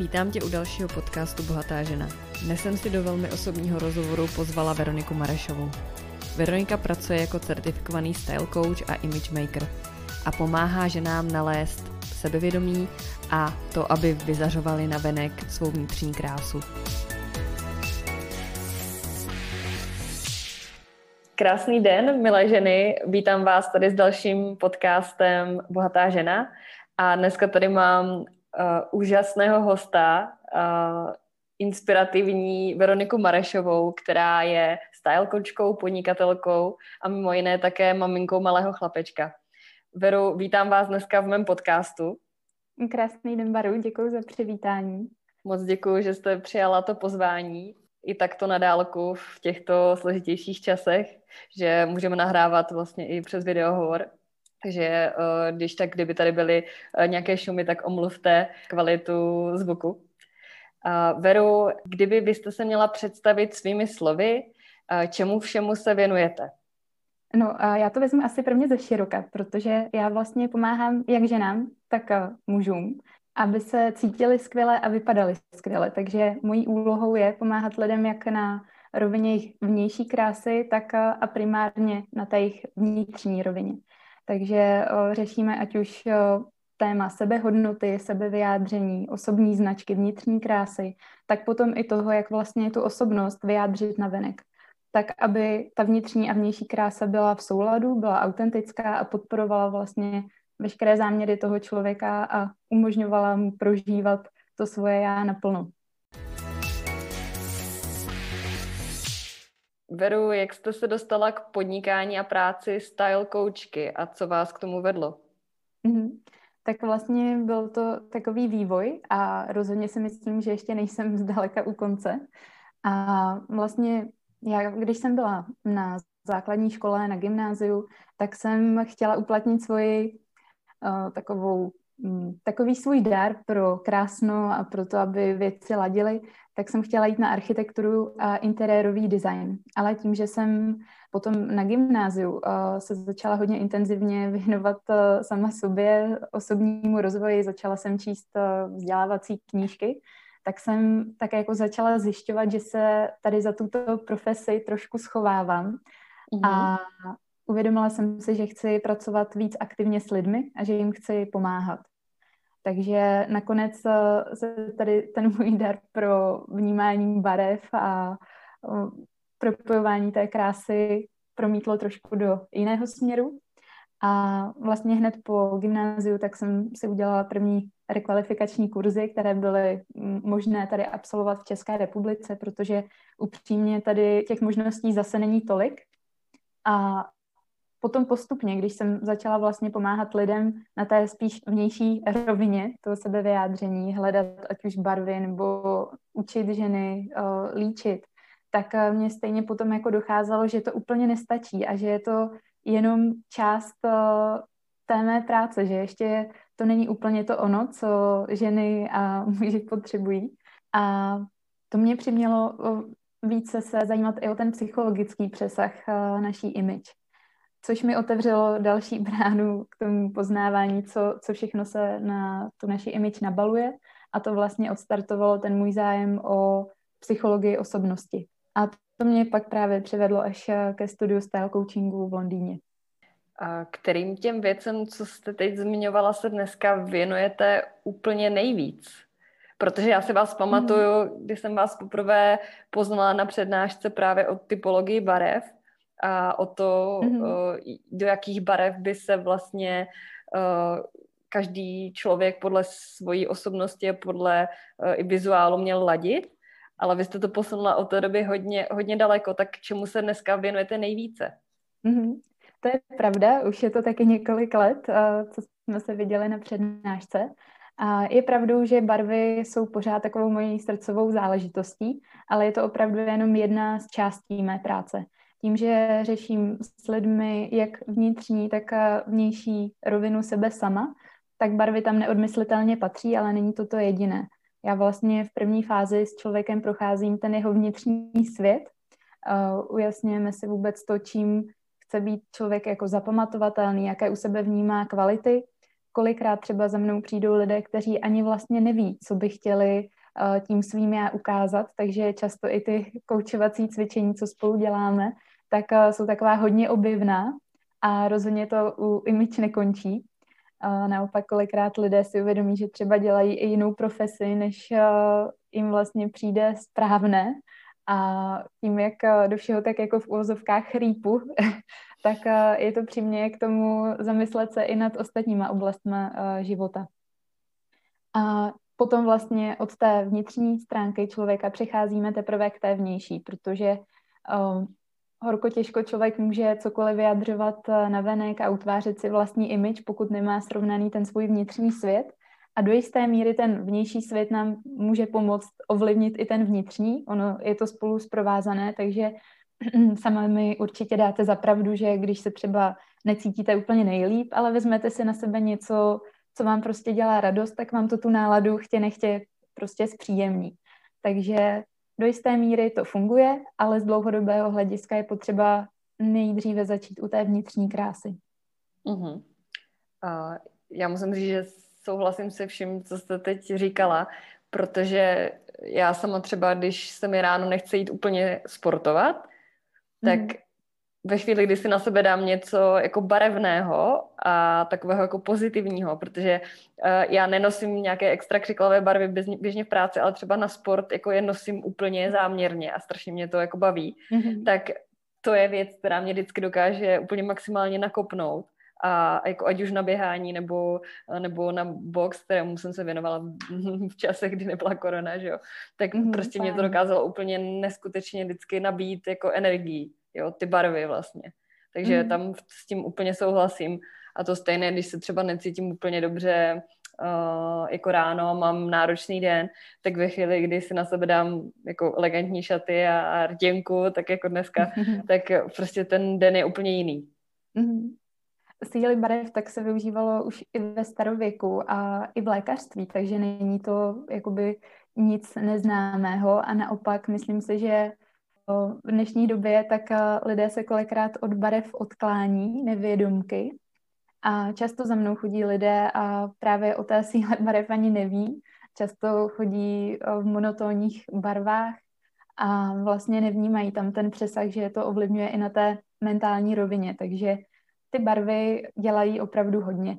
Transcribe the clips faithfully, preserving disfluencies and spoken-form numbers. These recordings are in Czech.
Vítám tě u dalšího podcastu Bohatá žena. Dnes jsem si do velmi osobního rozhovoru pozvala Veroniku Marešovou. Veronika pracuje jako certifikovaný style coach a image maker a pomáhá ženám nalézt sebevědomí a to, aby vyzařovali navenek svou vnitřní krásu. Krásný den, milé ženy. Vítám vás tady s dalším podcastem Bohatá žena. A dneska tady mám uh, úžasného hosta, uh, inspirativní Veroniku Marešovou, která je style coachkou, podnikatelkou a mimo jiné také maminkou malého chlapečka. Veru, vítám vás dneska v mém podcastu. Krásný den, Baru, děkuji za přivítání. Moc děkuji, že jste přijala to pozvání i takto na dálku v těchto složitějších časech, že můžeme nahrávat vlastně i přes videohovor. Takže když tak, kdyby tady byly nějaké šumy, tak omluvte kvalitu zvuku. Veru, kdyby byste se měla představit svými slovy, čemu všemu se věnujete? No, já to vezmu asi prvně ze široka, protože já vlastně pomáhám jak ženám, tak mužům, aby se cítili skvěle a vypadali skvěle. Takže mojí úlohou je pomáhat lidem jak na rovině jejich vnější krásy, tak a primárně na té jejich vnitřní rovině. Takže o, řešíme ať už o, téma sebehodnoty, sebevyjádření, osobní značky, vnitřní krásy, tak potom i toho, jak vlastně tu osobnost vyjádřit navenek. Tak, aby ta vnitřní a vnější krása byla v souladu, byla autentická a podporovala vlastně veškeré záměry toho člověka a umožňovala mu prožívat to svoje já naplno. Veru, jak jste se dostala k podnikání a práci style coachky a co vás k tomu vedlo? Mm-hmm. Tak vlastně byl to takový vývoj a rozhodně si myslím, že ještě nejsem zdaleka u konce. A vlastně já, když jsem byla na základní škole, na gymnáziu, tak jsem chtěla uplatnit svoji uh, takovou, um, takový svůj dar pro krásno a pro to, aby věci ladily, tak jsem chtěla jít na architekturu a interiérový design. Ale tím, že jsem potom na gymnáziu uh, se začala hodně intenzivně věnovat uh, sama sobě, osobnímu rozvoji, začala jsem číst uh, vzdělávací knížky, tak jsem také jako začala zjišťovat, že se tady za tuto profesi trošku schovávám. Mm. A uvědomila jsem si, že chci pracovat víc aktivně s lidmi a že jim chci pomáhat. Takže nakonec se tady ten můj dar pro vnímání barev a propojování té krásy promítlo trošku do jiného směru. A vlastně hned po gymnáziu tak jsem si udělala první rekvalifikační kurzy, které byly možné tady absolvovat v České republice, protože upřímně tady těch možností zase není tolik. A potom postupně, když jsem začala vlastně pomáhat lidem na té spíš vnější rovině toho sebevyjádření, hledat ať už barvy nebo učit ženy, líčit, tak mně stejně potom jako docházelo, že to úplně nestačí a že je to jenom část té mé práce, že ještě to není úplně to ono, co ženy a muži potřebují. A to mě přimělo více se zajímat i o ten psychologický přesah naší image, což mi otevřelo další bránu k tomu poznávání, co, co všechno se na tu naši image nabaluje, a to vlastně odstartovalo ten můj zájem o psychologii osobnosti. A to mě pak právě přivedlo až ke studiu style coachingu v Londýně. A kterým těm věcem, co jste teď zmiňovala, se dneska věnujete úplně nejvíc? Protože já si vás pamatuju, mm. když jsem vás poprvé poznala na přednášce právě o typologii barev a o to, mm. do jakých barev by se vlastně každý člověk podle svojí osobnosti a podle i vizuálu měl ladit. Ale vy jste to posunula od té doby hodně, hodně daleko, tak čemu se dneska věnujete nejvíce? Mm-hmm. To je pravda, už je to taky několik let, co jsme se viděli na přednášce. A je pravdou, že barvy jsou pořád takovou mojí srdcovou záležitostí, ale je to opravdu jenom jedna z částí mé práce. Tím, že řeším s lidmi jak vnitřní, tak vnější rovinu sebe sama, tak barvy tam neodmyslitelně patří, ale není to to jediné. Já vlastně v první fázi s člověkem procházím ten jeho vnitřní svět. Uh, ujasňujeme si vůbec to, čím chce být člověk jako zapamatovatelný, jaké u sebe vnímá kvality, kolikrát třeba za mnou přijdou lidé, kteří ani vlastně neví, co by chtěli uh, tím svým já ukázat, takže často i ty koučovací cvičení, co spolu děláme, tak uh, jsou taková hodně objevná a rozhodně to u image nekončí. Uh, naopak kolikrát lidé si uvědomí, že třeba dělají i jinou profesi, než uh, jim vlastně přijde správné. A tím, jak do všeho tak jako v uvozovkách chrípu, tak je to přiměje k tomu zamyslet se i nad ostatníma oblastma života. A potom vlastně od té vnitřní stránky člověka přecházíme teprve k té vnější, protože um, horko těžko člověk může cokoliv vyjadřovat navenek a utvářet si vlastní image, pokud nemá srovnaný ten svůj vnitřní svět. A do jisté míry ten vnější svět nám může pomoct ovlivnit i ten vnitřní. Ono je to spolu zprovázané, takže sama mi určitě dáte za pravdu, že když se třeba necítíte úplně nejlíp, ale vezmete si na sebe něco, co vám prostě dělá radost, tak vám to tu náladu chtě nechtě prostě zpříjemní. Takže do jisté míry to funguje, ale z dlouhodobého hlediska je potřeba nejdříve začít u té vnitřní krásy. Uh-huh. Uh, já musím říct, že souhlasím se vším, co jste teď říkala, protože já sama třeba, když se mi ráno nechce jít úplně sportovat, tak mm. ve chvíli, kdy si na sebe dám něco jako barevného a takového jako pozitivního, protože uh, já nenosím nějaké extra křiklavé barvy běžně v práci, ale třeba na sport jako je nosím úplně záměrně a strašně mě to jako baví, mm. tak to je věc, která mě vždycky dokáže úplně maximálně nakopnout. A jako ať už na běhání nebo, nebo na box, kterému jsem se věnovala v časech, kdy nebyla korona, že jo, tak mm, prostě fajn. Mě to dokázalo úplně neskutečně vždycky nabít jako energii, jo, ty barvy vlastně. Takže mm. tam s tím úplně souhlasím. A to stejné, když se třeba necítím úplně dobře uh, jako ráno a mám náročný den, tak ve chvíli, kdy si na sebe dám jako elegantní šaty a, a rtěnku, tak jako dneska, tak prostě ten den je úplně jiný. Mm. Síly barev tak se využívalo už i ve starověku a i v lékařství, takže není to jakoby nic neznámého a naopak myslím si, že v dnešní době tak lidé se kolikrát od barev odklání nevědomky a často za mnou chodí lidé a právě o té síle barev ani neví. Často chodí v monotónních barvách a vlastně nevnímají tam ten přesah, že to ovlivňuje i na té mentální rovině, takže ty barvy dělají opravdu hodně.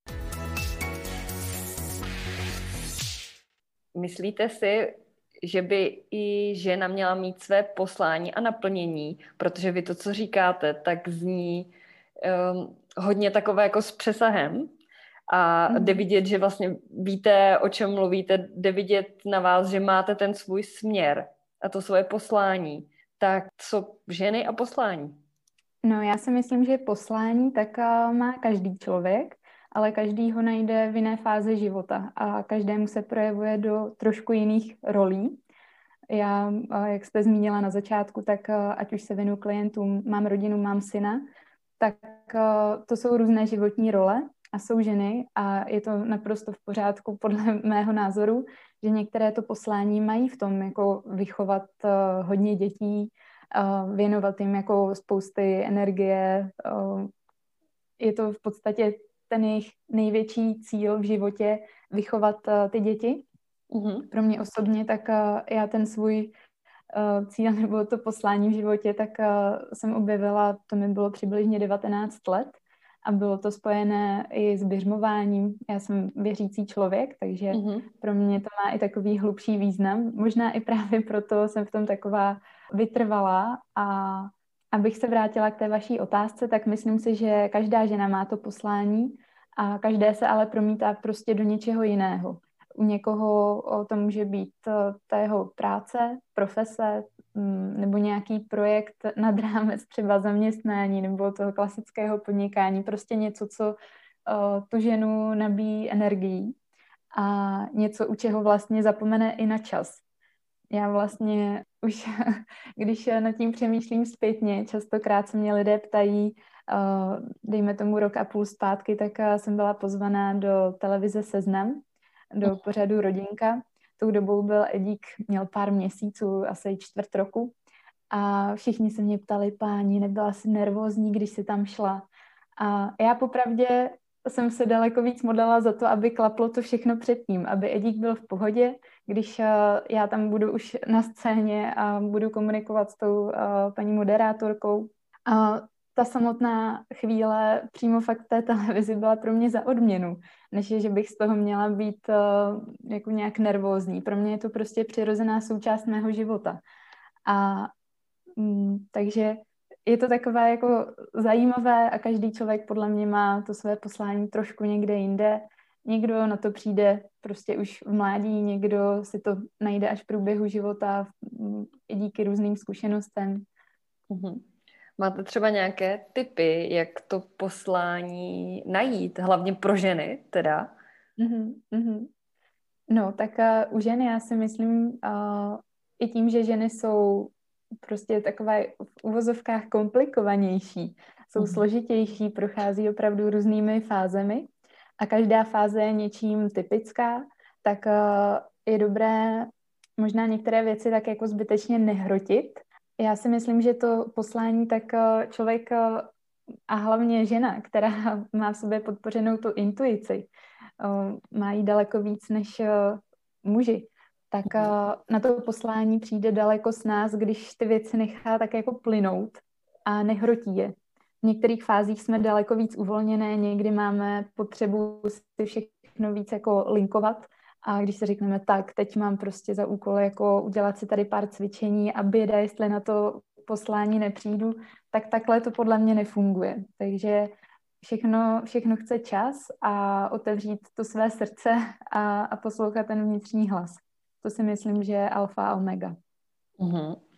Myslíte si, že by i žena měla mít své poslání a naplnění, protože vy to, co říkáte, tak zní um, hodně takové jako s přesahem a mm. jde vidět, že vlastně víte, o čem mluvíte, jde vidět na vás, že máte ten svůj směr a to svoje poslání. Tak co ženy a poslání? No, já si myslím, že poslání tak má každý člověk, ale každý ho najde v jiné fázi života a každému se projevuje do trošku jiných rolí. Já, jak jste zmínila na začátku, tak ať už se věnuju klientům, mám rodinu, mám syna, tak to jsou různé životní role a jsou ženy a je to naprosto v pořádku podle mého názoru, že některé to poslání mají v tom, jako vychovat hodně dětí, věnovat jim jako spousty energie. Je to v podstatě ten jejich největší cíl v životě vychovat ty děti. Mm-hmm. Pro mě osobně, tak já ten svůj cíl nebo to poslání v životě, tak jsem objevila, to mi bylo přibližně devatenáct let a bylo to spojené i s běžmováním. Já jsem věřící člověk, takže mm-hmm. pro mě to má i takový hlubší význam. Možná i právě proto jsem v tom taková vytrvalá a abych se vrátila k té vaší otázce, tak myslím si, že každá žena má to poslání a každé se ale promítá prostě do něčeho jiného. U někoho to může být ta jeho práce, profese nebo nějaký projekt nad rámec třeba zaměstnání nebo toho klasického podnikání. Prostě něco, co tu ženu nabíjí energií a něco, u čeho vlastně zapomene i na čas. Já vlastně už, když nad tím přemýšlím zpětně, častokrát se mě lidé ptají, dejme tomu rok a půl zpátky, tak jsem byla pozvaná do televize Seznam, do pořadu Rodinka. Tou dobou byl Edík, měl pár měsíců, asi čtvrt roku. A všichni se mě ptali, páni, nebyla jsi nervózní, když jsi tam šla? A já popravdě jsem se daleko víc modlila za to, aby klaplo to všechno předtím, aby Edík byl v pohodě, když uh, já tam budu už na scéně a budu komunikovat s tou uh, paní moderátorkou. A ta samotná chvíle přímo fakt v té televizi byla pro mě za odměnu, než že bych z toho měla být uh, jako nějak nervózní. Pro mě je to prostě přirozená součást mého života. A mm, takže je to takové jako zajímavé a každý člověk podle mě má to své poslání trošku někde jinde. Někdo na to přijde prostě už v mládí, někdo si to najde až v průběhu života i díky různým zkušenostem. Mm-hmm. Máte třeba nějaké tipy, jak to poslání najít, hlavně pro ženy teda? Mm-hmm, mm-hmm. No, tak uh, u ženy já si myslím uh, i tím, že ženy jsou prostě takové v uvozovkách komplikovanější, jsou mm-hmm. složitější, prochází opravdu různými fázemi a každá fáze je něčím typická, tak uh, je dobré možná některé věci tak jako zbytečně nehrotit. Já si myslím, že to poslání tak uh, člověk uh, a hlavně žena, která má v sobě podpořenou tu intuici, uh, má jí daleko víc než uh, muži, tak uh, na to poslání přijde daleko s nás, když ty věci nechá tak jako plynout a nehrotí je. V některých fázích jsme daleko víc uvolněné, někdy máme potřebu si všechno víc jako linkovat a když si řekneme tak, teď mám prostě za úkol jako udělat si tady pár cvičení a běda, jestli na to poslání nepřijdu, tak takhle to podle mě nefunguje. Takže všechno, všechno chce čas a otevřít to své srdce a, a poslouchat ten vnitřní hlas. To si myslím, že je alfa a omega. Uh-huh. Uh,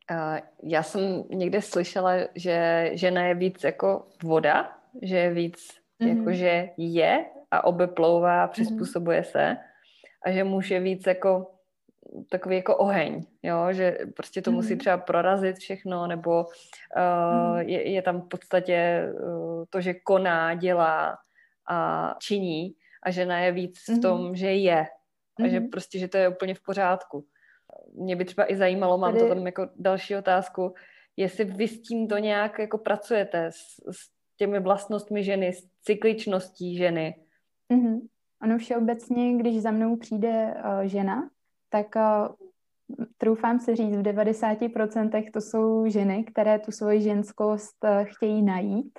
já jsem někde slyšela, že žena je víc jako voda, že je víc uh-huh. jako, že je a obeplouvá, přizpůsobuje uh-huh. se a že muž je víc jako takový jako oheň, jo? Že prostě to mm. musí třeba prorazit všechno, nebo uh, mm. je, je tam v podstatě uh, to, že koná, dělá a činí a žena je víc mm. v tom, že je a mm. že prostě, že to je úplně v pořádku. Mě by třeba i zajímalo, mám Tady... to tam jako další otázku, jestli vy s tím to nějak jako pracujete, s, s těmi vlastnostmi ženy, s cykličností ženy. Mm. Ano, všeobecně, když za mnou přijde uh, žena, tak uh, troufám si říct, v devadesáti procentech to jsou ženy, které tu svoji ženskost uh, chtějí najít.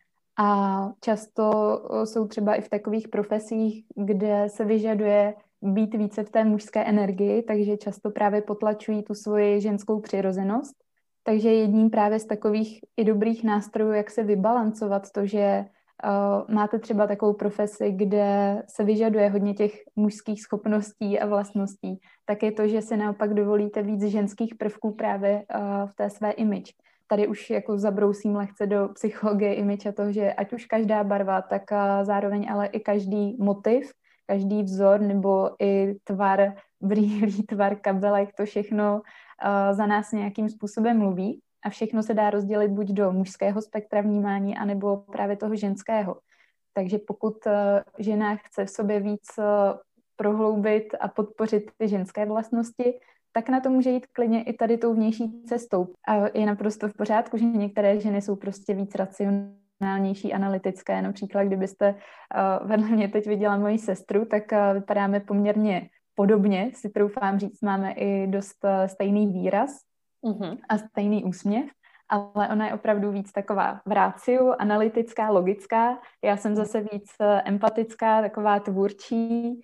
A často uh, jsou třeba i v takových profesích, kde se vyžaduje být více v té mužské energii, takže často právě potlačují tu svoji ženskou přirozenost. Takže jedním právě z takových i dobrých nástrojů, jak se vybalancovat to, že Uh, máte třeba takovou profesi, kde se vyžaduje hodně těch mužských schopností a vlastností, tak je to, že si naopak dovolíte víc ženských prvků právě uh, v té své image. Tady už jako zabrousím lehce do psychologie image a toho, že ať už každá barva, tak uh, zároveň ale i každý motiv, každý vzor nebo i tvar, brýlí, tvar kabelek, to všechno uh, za nás nějakým způsobem mluví. A všechno se dá rozdělit buď do mužského spektra vnímání, anebo právě toho ženského. Takže pokud uh, žena chce v sobě víc uh, prohloubit a podpořit ty ženské vlastnosti, tak na to může jít klidně i tady tou vnější cestou. A je naprosto v pořádku, že některé ženy jsou prostě víc racionálnější, analytické. Například, kdybyste uh, vedle mě teď viděla moji sestru, tak uh, vypadáme poměrně podobně, si troufám říct, máme i dost uh, stejný výraz. Uh-huh. A stejný úsměv, ale ona je opravdu víc taková v ráciu, analytická, logická. Já jsem zase víc empatická, taková tvůrčí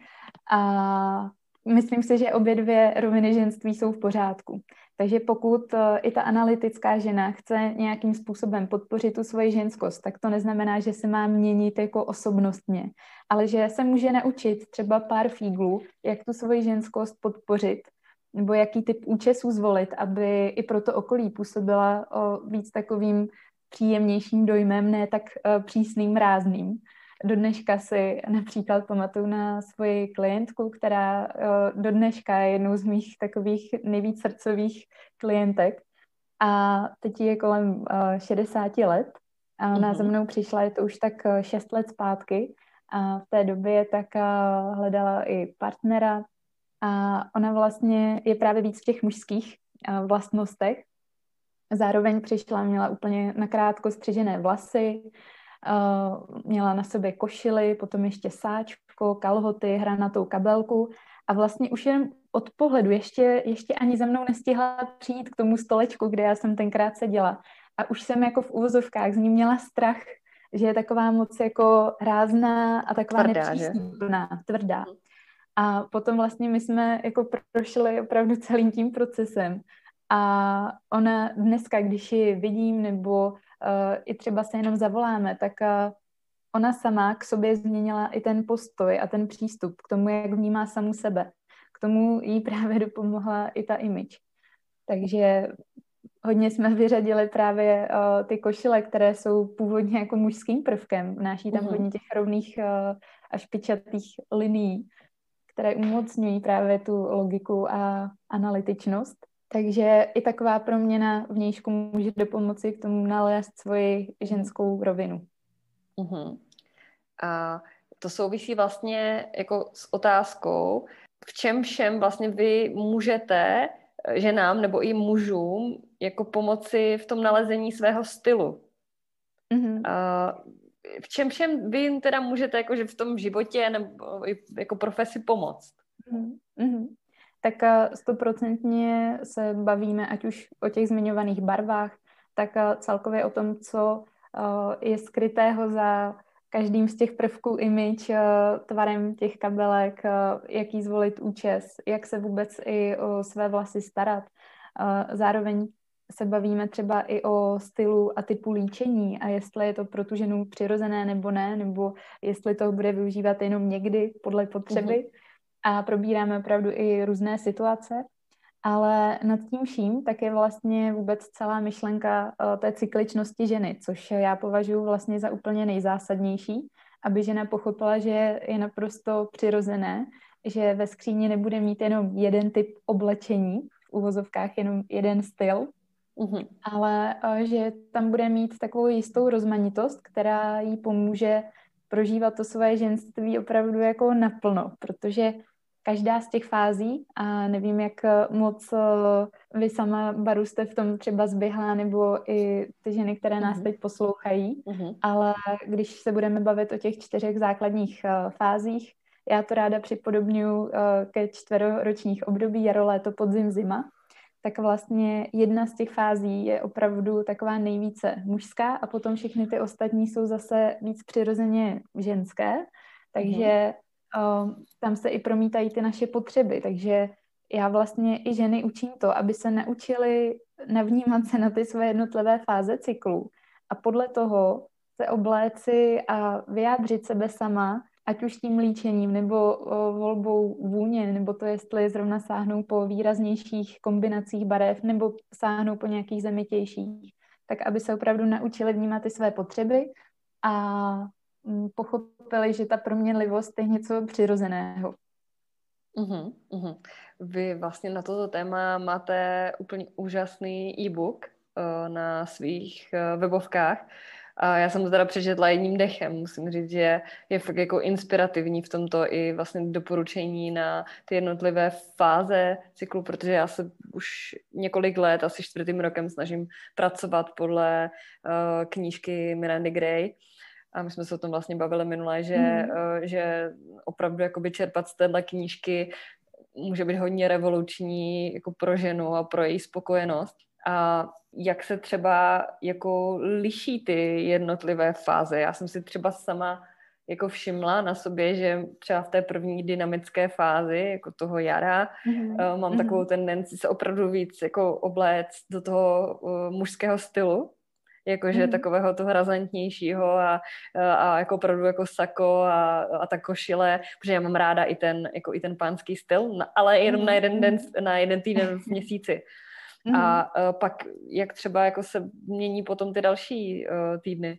a myslím si, že obě dvě roviny ženství jsou v pořádku. Takže pokud i ta analytická žena chce nějakým způsobem podpořit tu svoji ženskost, tak to neznamená, že se má měnit jako osobnostně, ale že se může naučit třeba pár fíglů, jak tu svoji ženskost podpořit, nebo jaký typ účesů zvolit, aby i pro to okolí působila o víc takovým příjemnějším dojmem, ne tak uh, přísným, rázným. Do dneška si například pamatuju na svoji klientku, která uh, do dneška je jednou z mých takových nejvíc srdcových klientek a teď je kolem uh, šedesáti let a ona mm-hmm. za mnou přišla, je to už tak uh, šest let zpátky a v té době tak uh, hledala i partnera. A ona vlastně je právě víc v těch mužských uh, vlastnostech. Zároveň přišla, měla úplně nakrátko střižené vlasy Uh, měla na sobě košily, potom ještě sáčko, kalhoty, hranatou kabelku a vlastně už jen od pohledu ještě, ještě ani za mnou nestihla přijít k tomu stolečku, kde já jsem tenkrát seděla. A už jsem jako v úvozovkách z ní měla strach, že je taková moc jako rázná a taková Tvrdá, nepřístupná, tvrdá. A potom vlastně my jsme jako prošli opravdu celým tím procesem. A ona dneska, když ji vidím nebo uh, i třeba se jenom zavoláme, tak uh, ona sama k sobě změnila i ten postoj a ten přístup k tomu, jak vnímá samu sebe. K tomu jí právě dopomohla i ta image. Takže hodně jsme vyřadili právě uh, ty košile, které jsou původně jako mužským prvkem. Vnáší tam uh-huh. hodně těch rovných uh, a špičatých linií, které umocňují právě tu logiku a analytičnost. Takže i taková proměna vnějšku může dopomoci k tomu nalézt svoji ženskou rovinu. Uh-huh. A to souvisí vlastně jako s otázkou, v čem všem vlastně vy můžete ženám nebo i mužům jako pomoci v tom nalezení svého stylu. Uh-huh. A v čem všem vy jim teda můžete jakože v tom životě nebo jako profesi pomoct? Uh-huh. Tak stoprocentně se bavíme ať už o těch zmiňovaných barvách, tak celkově o tom, co je skrytého za každým z těch prvků image, tvarem těch kabelek, jaký zvolit účes, jak se vůbec i o své vlasy starat. Zároveň se bavíme třeba i o stylu a typu líčení a jestli je to pro tu ženu přirozené nebo ne, nebo jestli to bude využívat jenom někdy podle potřeby. Mm-hmm. A probíráme opravdu i různé situace, ale nad tím vším tak je vlastně vůbec celá myšlenka té cykličnosti ženy, což já považuji vlastně za úplně nejzásadnější, aby žena pochopila, že je naprosto přirozené, že ve skříni nebude mít jenom jeden typ oblečení, v uvozovkách jenom jeden styl, mm-hmm. ale že tam bude mít takovou jistou rozmanitost, která jí pomůže prožívat to svoje ženství opravdu jako naplno, protože každá z těch fází, a nevím, jak moc vy sama, Baru, jste v tom třeba zběhlá, nebo i ty ženy, které nás uh-huh. teď poslouchají, uh-huh. ale když se budeme bavit o těch čtyřech základních uh, fázích, já to ráda připodobňuji uh, ke čtveroročních období jaro, léto, podzim, zima, tak vlastně jedna z těch fází je opravdu taková nejvíce mužská a potom všechny ty ostatní jsou zase víc přirozeně ženské, takže uh-huh. Uh, tam se i promítají ty naše potřeby, takže já vlastně i ženy učím to, aby se naučily navnímat se na ty své jednotlivé fáze cyklu a podle toho se obléci a vyjádřit sebe sama, ať už tím líčením nebo uh, volbou vůně, nebo to jestli zrovna sáhnou po výraznějších kombinacích barev nebo sáhnou po nějakých zemitějších, tak aby se opravdu naučily vnímat ty své potřeby a pochopili, že ta proměnlivost je něco přirozeného. Uhum, uhum. Vy vlastně na toto téma máte úplně úžasný e-book uh, na svých uh, webovkách. A já jsem to teda přečetla jedním dechem. Musím říct, že je fakt jako inspirativní v tomto i vlastně doporučení na ty jednotlivé fáze cyklu, protože já se už několik let, asi čtvrtým rokem snažím pracovat podle uh, knížky Mirandy Gray. A my jsme se o tom vlastně bavili minule, že, mm. uh, že opravdu jakoby čerpat z téhle knížky může být hodně revoluční jako pro ženu a pro její spokojenost. A jak se třeba jako liší ty jednotlivé fáze? Já jsem si třeba sama jako všimla na sobě, že třeba v té první dynamické fázi, jako toho jara, mm. uh, mám mm. takovou tendenci se opravdu víc jako obléct do toho uh, mužského stylu. Jakože mm. takového toho razantnějšího a, a jako opravdu jako sako a, a ta košile, protože já mám ráda i ten, jako i ten pánský styl, ale jenom mm. na jeden den, na jeden týden v měsíci. Mm. A, a pak jak třeba jako se mění potom ty další uh, týdny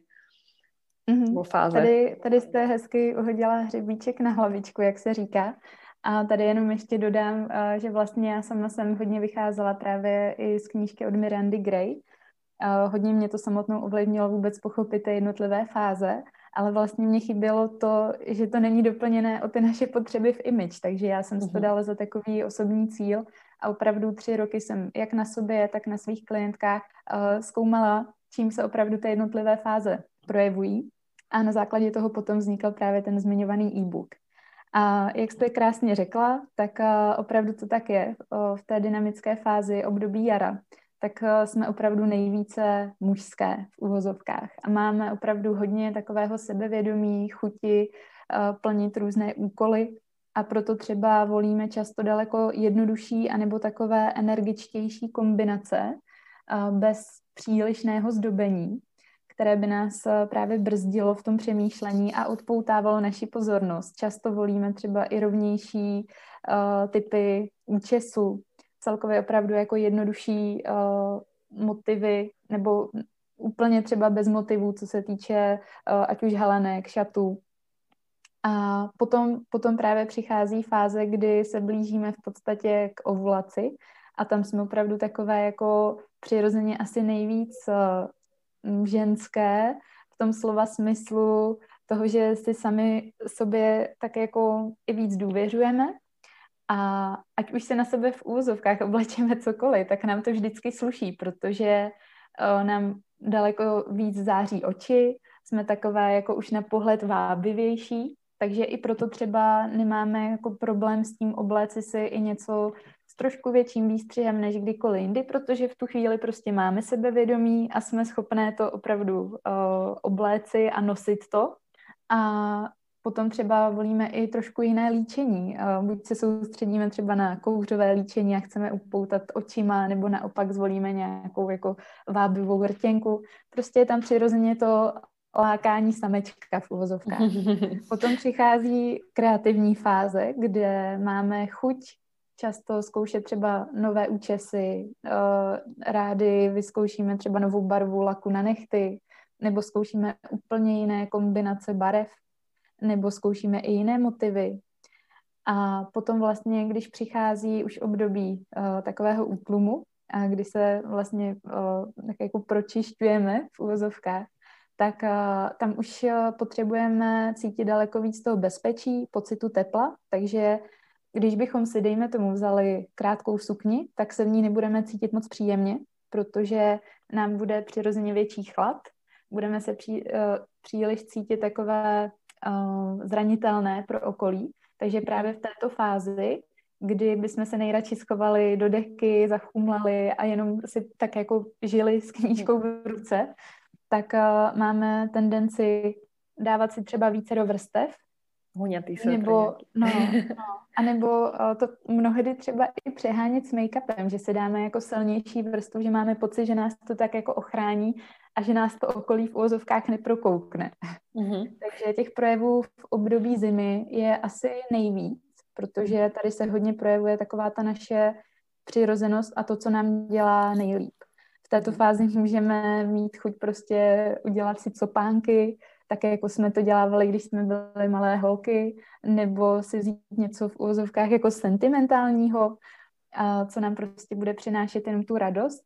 mm. nebo fáze. Tady, tady jste hezky uhodila hřebíček na hlavičku, jak se říká. A tady jenom ještě dodám, uh, že vlastně já sama jsem hodně vycházela právě i z knížky od Mirandy Gray. Uh, hodně mě to samotnou ovlivnilo vůbec pochopit ty jednotlivé fáze, ale vlastně mě chybělo to, že to není doplněné o ty naše potřeby v image, takže já jsem si to dala za takový osobní cíl a opravdu tři roky jsem jak na sobě, tak na svých klientkách uh, zkoumala, čím se opravdu ty jednotlivé fáze projevují a na základě toho potom vznikl právě ten zmiňovaný e-book. A jak jste krásně řekla, tak opravdu to tak je. V té dynamické fázi období jara, tak jsme opravdu nejvíce mužské v uvozovkách. A máme opravdu hodně takového sebevědomí, chuti plnit různé úkoly. A proto třeba volíme často daleko jednodušší anebo takové energičtější kombinace bez přílišného zdobení, které by nás právě brzdilo v tom přemýšlení a odpoutávalo naši pozornost. Často volíme třeba i rovnější uh, typy účesu, celkově opravdu jako jednodušší uh, motivy, nebo úplně třeba bez motivů, co se týče uh, ať už halenek, šatů. A potom, potom právě přichází fáze, kdy se blížíme v podstatě k ovulaci a tam jsme opravdu takové jako přirozeně asi nejvíc uh, ženské v tom slova smyslu toho, že si sami sobě tak jako i víc důvěřujeme a ať už se na sebe v úvozovkách oblečeme cokoliv, tak nám to vždycky sluší, protože uh, nám daleko víc září oči, jsme takové jako už na pohled vábivější, takže i proto třeba nemáme jako problém s tím obléci si i něco s trošku větším výstřihem než kdykoliv jindy, protože v tu chvíli prostě máme sebevědomí a jsme schopné to opravdu uh, obléci a nosit to. A potom třeba volíme i trošku jiné líčení. Uh, buď se soustředíme třeba na kouřové líčení a chceme upoutat očima, nebo naopak zvolíme nějakou jako vábivou rtěnku. Prostě je tam přirozeně to lákání samečka v uvozovkách. Potom přichází kreativní fáze, kde máme chuť často zkoušet třeba nové účesy, rádi vyzkoušíme třeba novou barvu laku na nehty, nebo zkoušíme úplně jiné kombinace barev, nebo zkoušíme i jiné motivy. A potom vlastně, když přichází už období takového útlumu, a kdy se vlastně tak jako pročišťujeme v uvozovkách, tak uh, tam už uh, potřebujeme cítit daleko víc toho bezpečí, pocitu tepla, takže když bychom si, dejme tomu, vzali krátkou sukni, tak se v ní nebudeme cítit moc příjemně, protože nám bude přirozeně větší chlad, budeme se pří, uh, příliš cítit takové uh, zranitelné pro okolí, takže právě v této fázi, kdy bychom se nejradši schovali do deky, zachumlali a jenom si tak jako žili s knížkou v ruce, tak uh, máme tendenci dávat si třeba více do vrstev. Huňatý se nebo, no, no, a nebo uh, to mnohdy třeba i přehánět s make-upem, že si dáme jako silnější vrstvu, že máme pocit, že nás to tak jako ochrání a že nás to okolí v uvozovkách neprokoukne. Mm-hmm. Takže těch projevů v období zimy je asi nejvíc, protože tady se hodně projevuje taková ta naše přirozenost a to, co nám dělá nejlíp. V této fázi můžeme mít chuť prostě udělat si copánky, také jako jsme to dělávali, když jsme byli malé holky, nebo si vzít něco v uvozovkách jako sentimentálního, a co nám prostě bude přinášet jenom tu radost.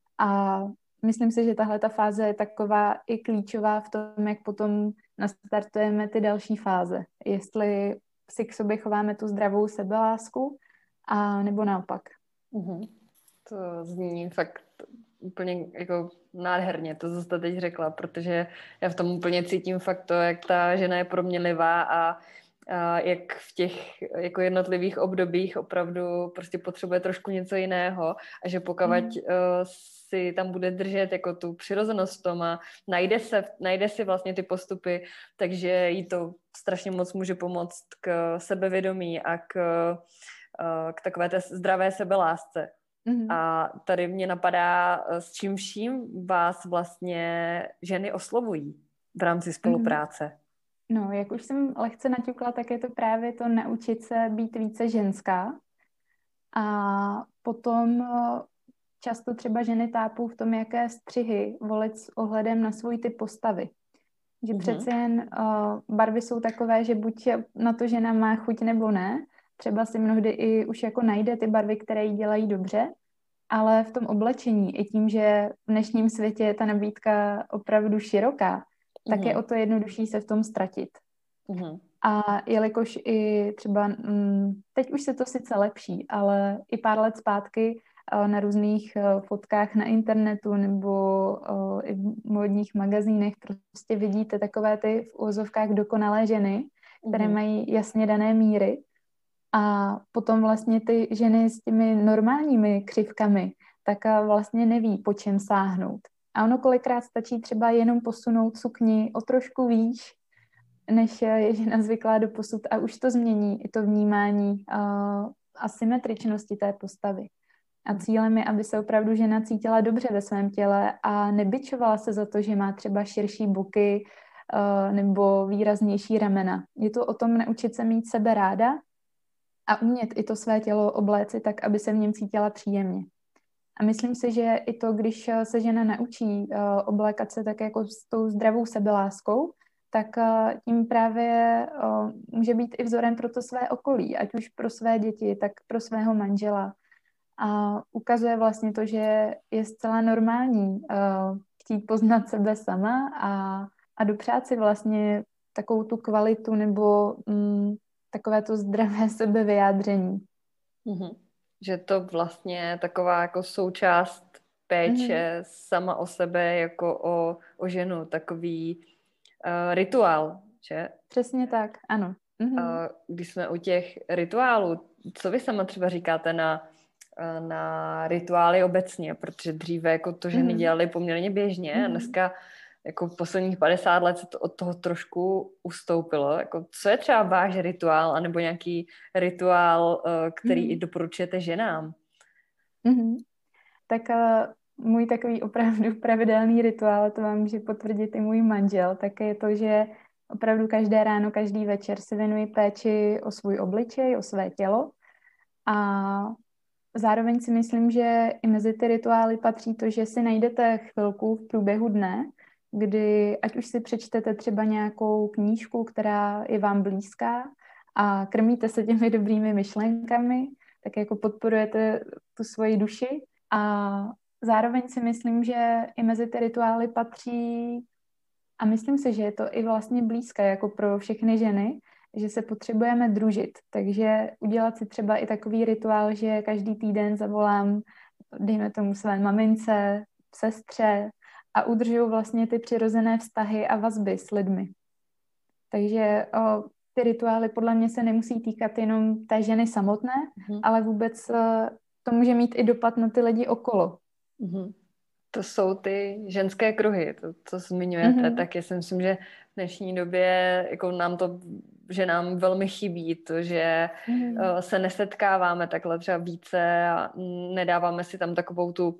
A myslím si, že tahle ta fáze je taková i klíčová v tom, jak potom nastartujeme ty další fáze. Jestli si k sobě chováme tu zdravou sebelásku, a nebo naopak. Mm-hmm. To zní fakt úplně jako nádherně, to, co jste teď řekla, protože já v tom úplně cítím fakt to, jak ta žena je proměnlivá a, a jak v těch jako jednotlivých obdobích opravdu prostě potřebuje trošku něco jiného a že pokud mm. uh, si tam bude držet jako tu přirozenost v tom a najde, se, najde si vlastně ty postupy, takže jí to strašně moc může pomoct k sebevědomí a k, uh, k takové té zdravé sebelásce. Mm-hmm. A tady mě napadá, s čím vším vás vlastně ženy oslovují v rámci spolupráce. Mm-hmm. No, jak už jsem lehce naťukla, tak je to právě to naučit se být více ženská. A potom často třeba ženy tápou v tom, jaké střihy volit s ohledem na svůj typ postavy. Že mm-hmm. přece jen uh, barvy jsou takové, že buď na to žena má chuť nebo ne. Třeba si mnohdy i už jako najde ty barvy, které jí dělají dobře, ale v tom oblečení i tím, že v dnešním světě je ta nabídka opravdu široká, mm-hmm. tak je o to jednodušší se v tom ztratit. Mm-hmm. A jelikož i třeba, mm, teď už se to sice lepší, ale i pár let zpátky na různých fotkách na internetu nebo i v módních magazínech prostě vidíte takové ty v uvozovkách dokonalé ženy, které mm. mají jasně dané míry. A potom vlastně ty ženy s těmi normálními křivkami tak vlastně neví, po čem sáhnout. A ono kolikrát stačí třeba jenom posunout sukni o trošku výš, než je žena zvyklá doposud a už to změní i to vnímání uh, asymetričnosti té postavy. A cílem je, aby se opravdu žena cítila dobře ve svém těle a nebičovala se za to, že má třeba širší boky uh, nebo výraznější ramena. Je to o tom naučit se mít sebe ráda a umět i to své tělo obléci tak, aby se v něm cítila příjemně. A myslím si, že i to, když se žena naučí uh, oblékat se tak jako s tou zdravou sebeláskou, tak uh, tím právě uh, může být i vzorem pro to své okolí, ať už pro své děti, tak pro svého manžela. A ukazuje vlastně to, že je zcela normální uh, chtít poznat sebe sama a, a dopřát si vlastně takovou tu kvalitu nebo um, takové to zdravé sebevyjádření. Mm-hmm. Že to vlastně je taková jako součást péče mm-hmm. sama o sebe jako o, o ženu, takový uh, rituál, že? Přesně tak, ano. Mm-hmm. Uh, když jsme u těch rituálů, co vy sama třeba říkáte na, uh, na rituály obecně, protože dříve jako to ženy mm-hmm. dělaly poměrně běžně mm-hmm. a dneska jako posledních padesát let se to od toho trošku ustoupilo. Jako, co je třeba váš rituál, anebo nějaký rituál, který mm. i doporučujete ženám? Mm-hmm. Tak uh, můj takový opravdu pravidelný rituál, to vám může potvrdit i můj manžel, tak je to, že opravdu každé ráno, každý večer se věnuji péči o svůj obličej, o své tělo. A zároveň si myslím, že i mezi ty rituály patří to, že si najdete chvilku v průběhu dne, kdy ať už si přečtete třeba nějakou knížku, která je vám blízká a krmíte se těmi dobrými myšlenkami, tak jako podporujete tu svoji duši. A zároveň si myslím, že i mezi ty rituály patří, a myslím si, že je to i vlastně blízké jako pro všechny ženy, že se potřebujeme družit. Takže udělat si třeba i takový rituál, že každý týden zavolám, dejme tomu své mamince, sestře, a udržují vlastně ty přirozené vztahy a vazby s lidmi. Takže o, ty rituály podle mě se nemusí týkat jenom té ženy samotné, mm-hmm. ale vůbec o, to může mít i dopad na ty lidi okolo. Mm-hmm. To jsou ty ženské kruhy, to, co zmiňujete, mm-hmm. tak já si myslím, že v dnešní době jako nám to, že nám velmi chybí to, že mm-hmm. se nesetkáváme takhle třeba více a nedáváme si tam takovou tu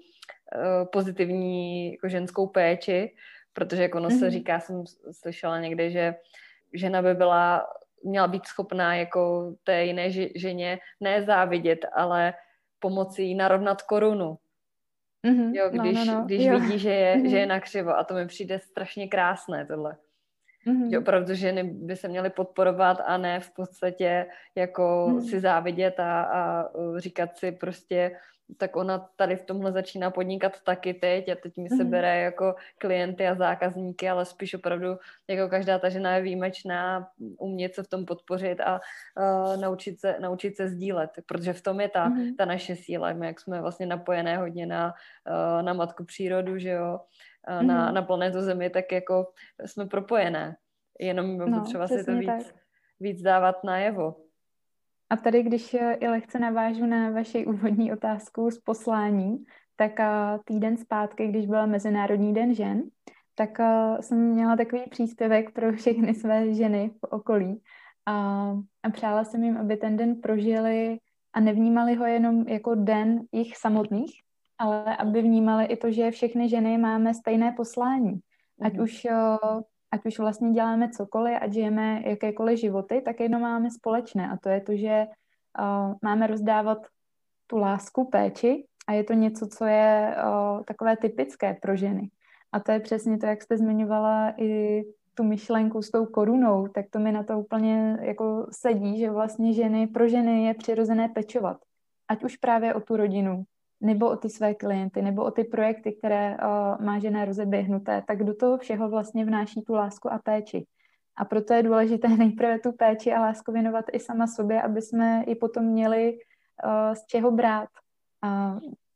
pozitivní jako ženskou péči, protože jako ono mm-hmm. se říká, jsem slyšela někde, že žena by byla, měla být schopná jako té jiné ženě ne závidět, ale pomoci jí narovnat korunu. Mm-hmm. Jo, když, no, no, no. když jo. vidí, že je, mm-hmm. že je nakřivo a to mi přijde strašně krásné tohle. Mm-hmm. Že opravdu ženy by se měly podporovat a ne v podstatě jako mm-hmm. si závidět a, a říkat si prostě tak ona tady v tomhle začíná podnikat taky teď a teď mi se bere jako klienty a zákazníky, ale spíš opravdu jako každá ta žena je výjimečná, umět se v tom podpořit a uh, naučit, se, naučit se sdílet, protože v tom je ta, mm-hmm. ta naše síla, my jak jsme vlastně napojené hodně na, uh, na matku přírodu, že jo, uh, mm-hmm. na, na planetu Zemi, tak jako jsme propojené, jenom no, potřeba si to víc, víc dávat najevo. A tady, když i lehce navážu na vaši úvodní otázku z poslání, tak týden zpátky, když byl Mezinárodní den žen, tak jsem měla takový příspěvek pro všechny své ženy v okolí a, a přála jsem jim, aby ten den prožili a nevnímali ho jenom jako den jich samotných, ale aby vnímali i to, že všechny ženy máme stejné poslání. Ať mm. už... Ať už vlastně děláme cokoliv, ať žijeme jakékoliv životy, tak jedno máme společné a to je to, že uh, máme rozdávat tu lásku, péči a je to něco, co je uh, takové typické pro ženy. A to je přesně to, jak jste zmiňovala i tu myšlenku s tou korunou, tak to mi na to úplně jako sedí, že vlastně ženy, pro ženy je přirozené pečovat. Ať už právě o tu rodinu, nebo o ty své klienty, nebo o ty projekty, které uh, má žena rozeběhnuté, tak do toho všeho vlastně vnáší tu lásku a péči. A proto je důležité nejprve tu péči a lásku věnovat i sama sobě, aby jsme i potom měli uh, z čeho brát. A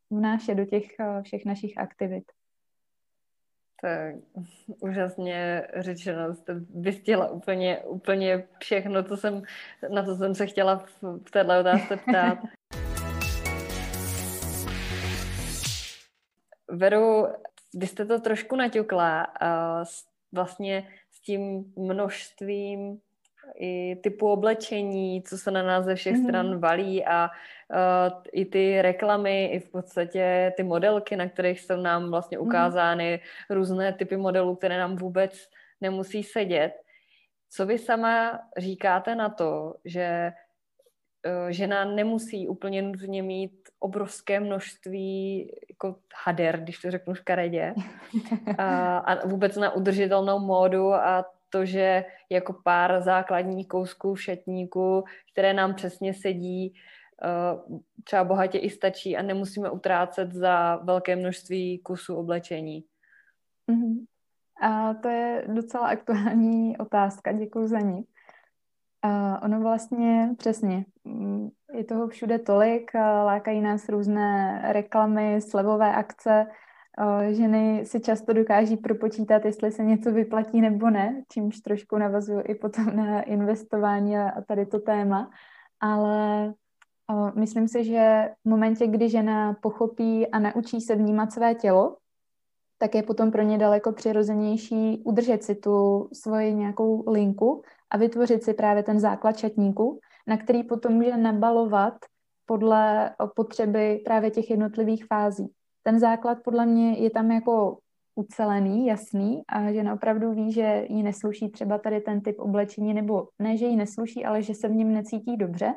vnášet do těch všech našich aktivit. To je úžasně řečeno, jste vystihla úplně, úplně všechno, co jsem, na co jsem se chtěla v, v této otázce ptát. Veru, vy jste to trošku naťukla uh, vlastně s tím množstvím i typu oblečení, co se na nás ze všech mm-hmm. stran valí a uh, i ty reklamy, i v podstatě ty modelky, na kterých jsou nám vlastně ukázány mm-hmm. různé typy modelů, které nám vůbec nemusí sedět. Co vy sama říkáte na to, že uh, žena nemusí úplně nutně mít obrovské množství jako hader, když to řeknu škaredě, a, a vůbec na udržitelnou módu a to, že jako pár základních kousků v šatníku, které nám přesně sedí, třeba bohatě i stačí a nemusíme utrácet za velké množství kusů oblečení. Mm-hmm. A to je docela aktuální otázka, děkuji za ní. A ono vlastně přesně, je toho všude tolik, lákají nás různé reklamy, slevové akce, ženy si často dokáží propočítat, jestli se něco vyplatí nebo ne, čímž trošku navazuju i potom na investování a tady to téma, ale myslím si, že v momentě, kdy žena pochopí a naučí se vnímat své tělo, tak je potom pro ně daleko přirozenější udržet si tu svoji nějakou linku a vytvořit si právě ten základ šatníku, na který potom může nabalovat podle potřeby právě těch jednotlivých fází. Ten základ podle mě je tam jako ucelený, jasný a žena opravdu ví, že jí nesluší třeba tady ten typ oblečení, nebo ne, že jí nesluší, ale že se v něm necítí dobře.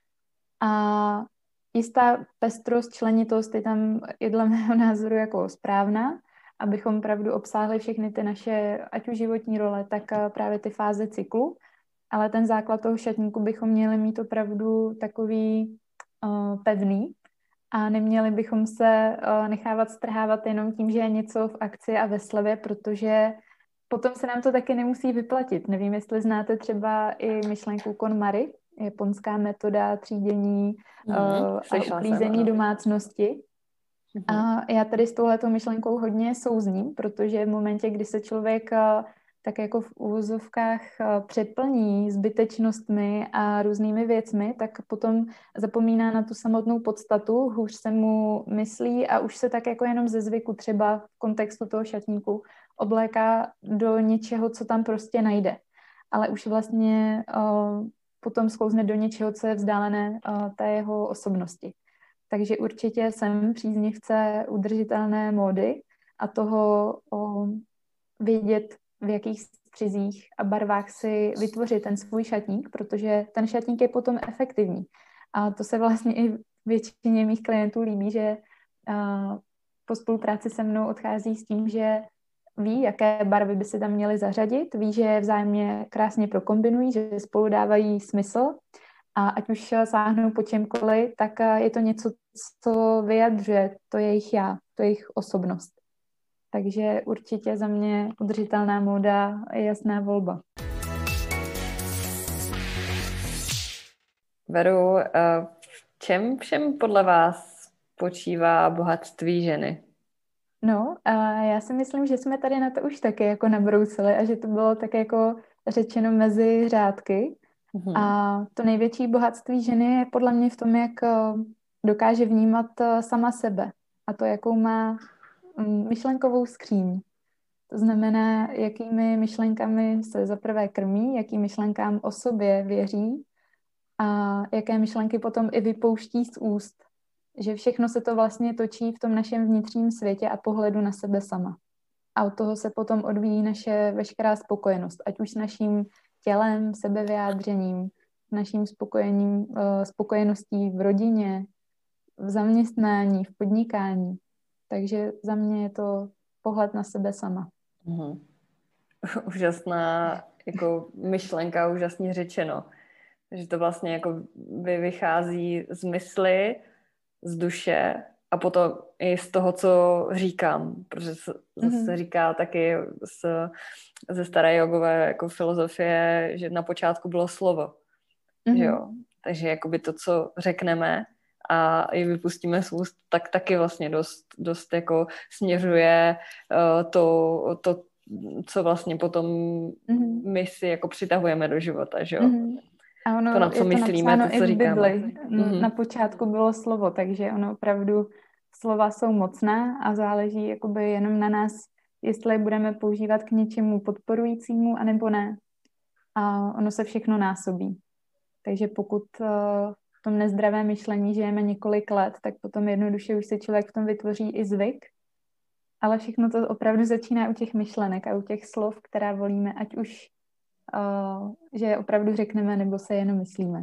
A jistá pestrost, členitost je tam i dle mého názoru jako správná, abychom opravdu obsáhli všechny ty naše, ať už životní role, tak právě ty fáze cyklu. Ale ten základ toho šatníku bychom měli mít opravdu takový uh, pevný a neměli bychom se uh, nechávat strhávat jenom tím, že je něco v akci a ve slevě, protože potom se nám to taky nemusí vyplatit. Nevím, jestli znáte třeba i myšlenku KonMari, japonská metoda třídění mm, uh, a uklízení domácnosti. A já tady s touhletou myšlenkou hodně souzním, protože v momentě, kdy se člověk tak jako v úvozovkách přeplní zbytečnostmi a různými věcmi, tak potom zapomíná na tu samotnou podstatu, hůř se mu myslí a už se tak jako jenom ze zvyku třeba v kontextu toho šatníku obléká do něčeho, co tam prostě najde. Ale už vlastně uh, potom sklouzne do něčeho, co je vzdálené uh, té jeho osobnosti. Takže určitě jsem příznivce udržitelné módy a toho o, vědět, v jakých střizích a barvách si vytvořit ten svůj šatník, protože ten šatník je potom efektivní. A to se vlastně i většině mých klientů líbí, že a, po spolupráci se mnou odchází s tím, že ví, jaké barvy by si tam měly zařadit, ví, že je vzájemně krásně prokombinují, že spolu dávají smysl. A ať už sáhnou po čemkoliv, tak je to něco, co vyjadřuje to jejich já, to jejich osobnost. Takže určitě za mě udržitelná móda je jasná volba. Veru, v čem všem podle vás spočívá bohatství ženy? No, a já si myslím, že jsme tady na to už taky jako nabrousili a že to bylo tak jako řečeno mezi řádky. Uhum. A to největší bohatství ženy je podle mě v tom, jak dokáže vnímat sama sebe a to, jakou má myšlenkovou skříň. To znamená, jakými myšlenkami se zaprvé krmí, jakým myšlenkám o sobě věří a jaké myšlenky potom i vypouští z úst. Že všechno se to vlastně točí v tom našem vnitřním světě a pohledu na sebe sama. A od toho se potom odvíjí naše veškerá spokojenost, ať už s naším tělem, sebevyjádřením, naším spokojením, spokojeností v rodině, v zaměstnání, v podnikání. Takže za mě je to pohled na sebe sama. Uhum. Úžasná jako myšlenka, úžasně řečeno. Že to vlastně jako vychází z mysli, z duše a potom i z toho, co říkám, protože se mm-hmm. říká taky z, ze staré jogové jako filozofie, že na počátku bylo slovo. Mm-hmm. Že jo? Takže jakoby to, co řekneme a i vypustíme z úst, tak taky vlastně dost, dost jako směřuje uh, to, to, co vlastně potom mm-hmm. my si jako přitahujeme do života, že jo? Mm-hmm. A ono to, na co je to myslíme, napsáno to, i co v říkáme. Bibli. Mm-hmm. Na počátku bylo slovo, takže ono opravdu slova jsou mocná a záleží jakoby jenom na nás, jestli budeme používat k něčemu podporujícímu, anebo ne. A ono se všechno násobí. Takže pokud uh, v tom nezdravém myšlení žijeme několik let, tak potom jednoduše už si člověk v tom vytvoří i zvyk. Ale všechno to opravdu začíná u těch myšlenek a u těch slov, která volíme, ať už uh, že je opravdu řekneme, nebo se jenom myslíme.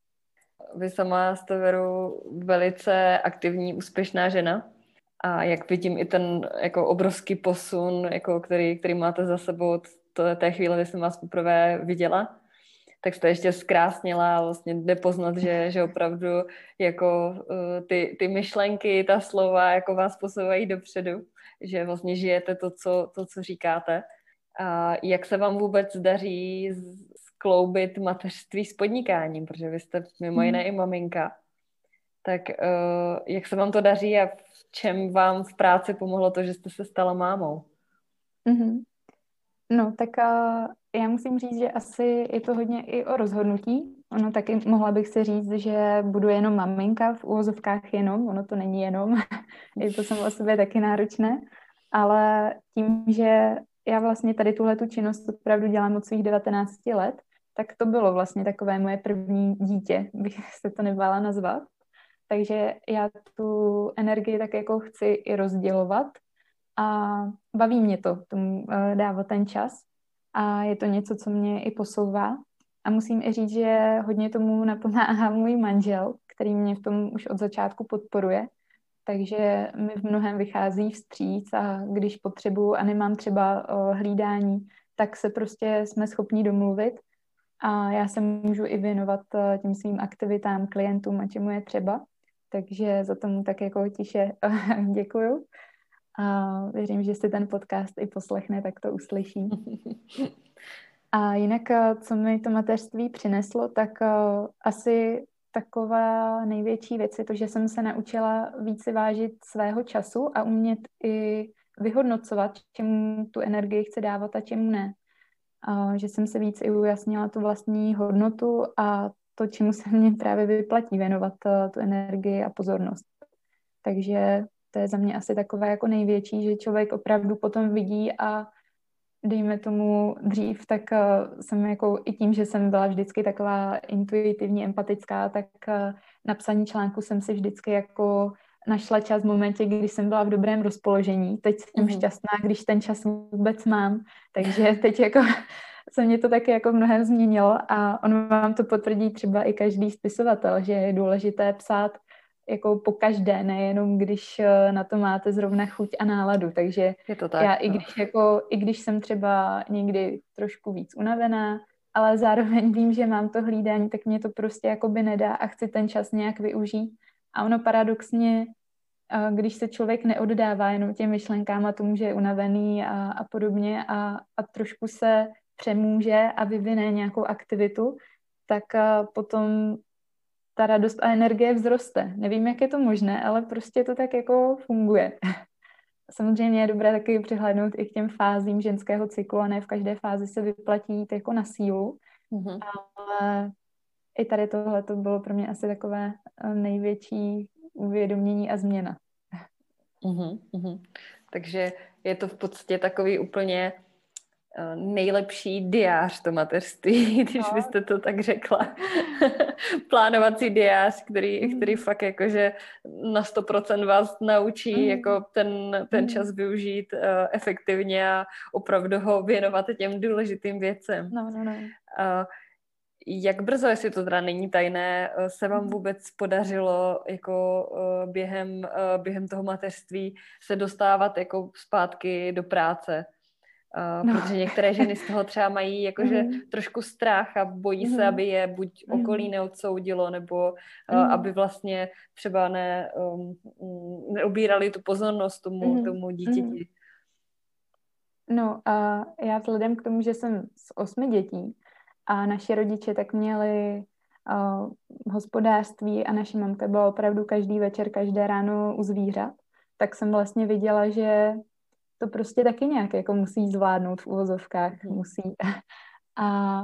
Vy sama jste, Veru, velice aktivní, úspěšná žena. A jak vidím i ten jako obrovský posun, jako který, který máte za sebou od té chvíle, kdy jsem vás poprvé viděla, tak jste ještě zkrásnila a vlastně jde poznat, že, že opravdu jako uh, ty, ty myšlenky, ta slova jako vás posouvají dopředu, že vlastně žijete to, co, to, co říkáte. A jak se vám vůbec daří skloubit mateřství s podnikáním, protože vy jste mimo jiné i maminka. Tak uh, jak se vám to daří a v čem vám v práci pomohlo to, že jste se stala mámou? Mm-hmm. No, tak uh, já musím říct, že asi je to hodně i o rozhodnutí. Ono taky mohla bych si říct, že budu jenom maminka, v uvozovkách jenom, ono to není jenom, je to samo o sobě taky náročné, ale tím, že já vlastně tady tuhletu činnost opravdu dělám od svých devatenácti let, tak to bylo vlastně takové moje první dítě, bych se to nebála nazvat. Takže já tu energii tak jako chci i rozdělovat a baví mě to, tomu dávat ten čas a je to něco, co mě i posouvá. A musím i říct, že hodně tomu napomáhá můj manžel, který mě v tom už od začátku podporuje, takže mi v mnohem vychází vstříc a když potřebuju a nemám třeba hlídání, tak se prostě jsme schopni domluvit a já se můžu i věnovat těm svým aktivitám, klientům a čemu je třeba. Takže za tomu tak jako tiše děkuju. A věřím, že si ten podcast i poslechne, tak to uslyší. A jinak, co mi to mateřství přineslo, tak asi taková největší věc je to, že jsem se naučila víc si vážit svého času a umět i vyhodnocovat, čemu tu energii chci dávat a čemu ne. A že jsem se víc i ujasnila tu vlastní hodnotu a to, čemu se mně právě vyplatí věnovat tu energii a pozornost. Takže to je za mě asi takové jako největší, že člověk opravdu potom vidí a dejme tomu dřív, tak uh, jsem jako i tím, že jsem byla vždycky taková intuitivně empatická, tak uh, na psaní článku jsem si vždycky jako našla čas v momentě, kdy jsem byla v dobrém rozpoložení. Teď jsem mm-hmm. šťastná, když ten čas vůbec mám, takže teď jako se mě to taky jako mnohem změnilo a on vám to potvrdí třeba i každý spisovatel, že je důležité psát jako po každé, nejenom když na to máte zrovna chuť a náladu, takže je to tak, já i když, jako, i když jsem třeba někdy trošku víc unavená, ale zároveň vím, že mám to hlídání, tak mě to prostě jakoby nedá a chci ten čas nějak využít. A ono paradoxně, když se člověk neoddává jenom těm myšlenkám a tomu, že je unavený a, a podobně a, a trošku se přemůže a vyvine nějakou aktivitu, tak potom ta radost a energie vzroste. Nevím, jak je to možné, ale prostě to tak jako funguje. Samozřejmě je dobré taky přihlédnout i k těm fázím ženského cyklu a ne v každé fázi se vyplatí jít jako na sílu. Mm-hmm. Ale i tady tohle to bylo pro mě asi takové největší uvědomění a změna. Mm-hmm, mm-hmm. Takže je to v podstatě takový úplně nejlepší diář to mateřství, když no. byste to tak řekla. Plánovací diář, který, mm. který fakt jakože na sto procent vás naučí mm. jako ten, ten čas využít uh, efektivně a opravdu ho věnovat těm důležitým věcem. No, no, no. Uh, jak brzo, jestli to teda není tajné, se vám vůbec podařilo jako uh, během, uh, během toho mateřství se dostávat jako zpátky do práce? Uh, no. Protože některé ženy z toho třeba mají jakože mm. trošku strach a bojí mm. se, aby je buď okolí neodsoudilo, nebo uh, mm. aby vlastně třeba ne, um, neobírali tu pozornost tomu, mm. tomu dítěti. No a já vzhledem k tomu, že jsem z osmi dětí a naši rodiče tak měli uh, hospodářství a naše mamka byla opravdu každý večer, každé ráno u zvířat, tak jsem vlastně viděla, že to prostě taky nějak jako musí zvládnout v uvozovkách, Mm. musí. A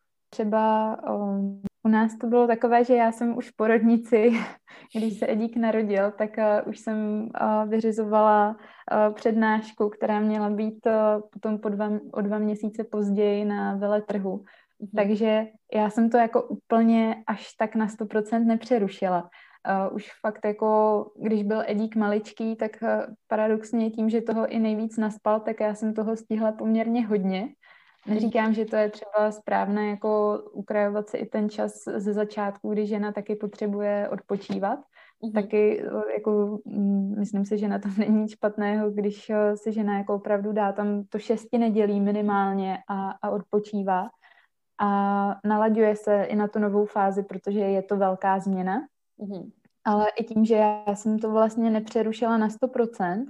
třeba um, u nás to bylo takové, že já jsem už v porodnici, když se Edík narodil, tak uh, už jsem uh, vyřizovala uh, přednášku, která měla být uh, potom po dva, o dva měsíce později na veletrhu. Mm. Takže já jsem to jako úplně až tak na sto procent nepřerušila. Uh, už fakt jako, když byl Edík maličký, tak uh, paradoxně tím, že toho i nejvíc naspal, tak já jsem toho stihla poměrně hodně. Neříkám, že to je třeba správné jako ukrajovat si i ten čas ze začátku, kdy žena taky potřebuje odpočívat. Mm-hmm. Taky jako, myslím si, že na tom není nic špatného, když si žena jako opravdu dá tam to šesti nedělí minimálně a, a odpočívá. A nalaďuje se i na tu novou fázi, protože je to velká změna. Mm-hmm. Ale i tím, že já jsem to vlastně nepřerušila na sto procent,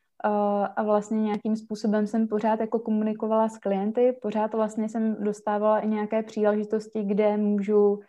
Uh, a vlastně nějakým způsobem jsem pořád jako komunikovala s klienty, pořád vlastně jsem dostávala i nějaké příležitosti, kde můžu uh,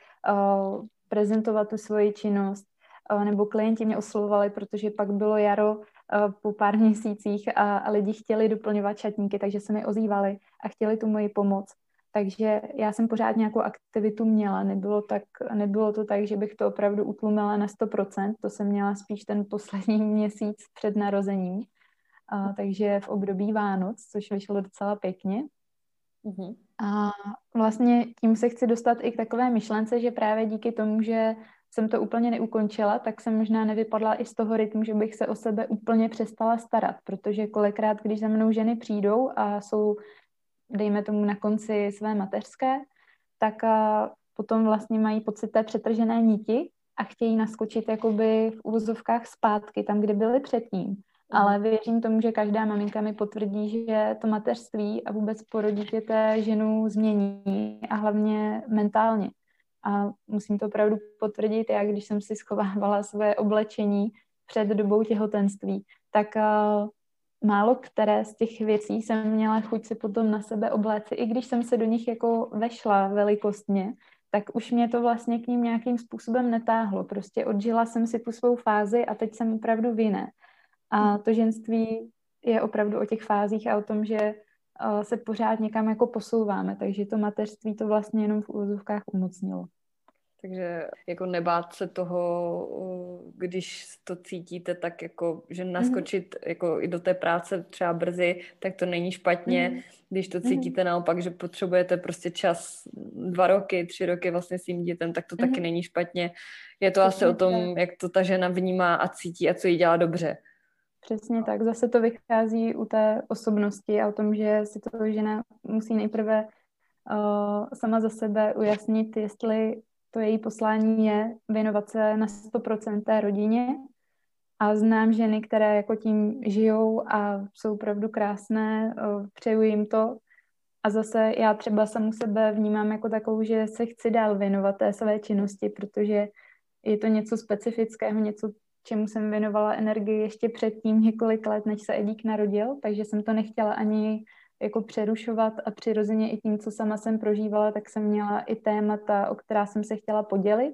prezentovat tu svoji činnost, uh, nebo klienti mě oslovovali, protože pak bylo jaro uh, po pár měsících a, a lidi chtěli doplňovat šatníky, takže se mi ozývali a chtěli tu moji pomoc. Takže já jsem pořád nějakou aktivitu měla, nebylo, tak, nebylo to tak, že bych to opravdu utlumila na sto procent, to jsem měla spíš ten poslední měsíc před narozením. A, takže v období Vánoc, což vyšlo docela pěkně. Mm-hmm. A vlastně tím se chci dostat i k takové myšlence, že právě díky tomu, že jsem to úplně neukončila, tak jsem možná nevypadla i z toho rytmu, že bych se o sebe úplně přestala starat, protože kolikrát, když za mnou ženy přijdou a jsou, dejme tomu, na konci své mateřské, tak a potom vlastně mají pocit té přetržené niti a chtějí naskočit jakoby v uvozovkách zpátky, tam, kde byly předtím. Ale věřím tomu, že každá maminka mi potvrdí, že to mateřství a vůbec porod dítěte ženu změní a hlavně mentálně. A musím to opravdu potvrdit, já když jsem si schovávala své oblečení před dobou těhotenství, tak uh, málo které z těch věcí jsem měla chuť si potom na sebe obléci. I když jsem se do nich jako vešla velikostně, tak už mě to vlastně k ním nějakým způsobem netáhlo. Prostě odžila jsem si tu svou fázi a teď jsem opravdu v jiné. A to ženství je opravdu o těch fázích a o tom, že uh, se pořád někam jako posouváme, takže to mateřství to vlastně jenom v úvozovkách umocnilo. Takže jako nebát se toho, když to cítíte tak jako, že naskočit mm-hmm. jako i do té práce třeba brzy, tak to není špatně. Mm-hmm. Když to cítíte mm-hmm. naopak, že potřebujete prostě čas dva roky, tři roky vlastně s tím dítem, tak to mm-hmm. taky není špatně. Je to Přesně asi o tom, tak. Jak to ta žena vnímá a cítí a co jí dělá dobře. Přesně tak. Zase to vychází u té osobnosti a o tom, že si to žena musí nejprve uh, sama za sebe ujasnit, jestli to její poslání je věnovat se na sto procent té rodině. A znám ženy, které jako tím žijou a jsou opravdu krásné, uh, přeju jim to. A zase já třeba samu sebe vnímám jako takovou, že se chci dál věnovat té své činnosti, protože je to něco specifického, něco, čemu jsem věnovala energii ještě předtím několik let, než se Edík narodil, takže jsem to nechtěla ani jako přerušovat a přirozeně i tím, co sama jsem prožívala, tak jsem měla i témata, o která jsem se chtěla podělit,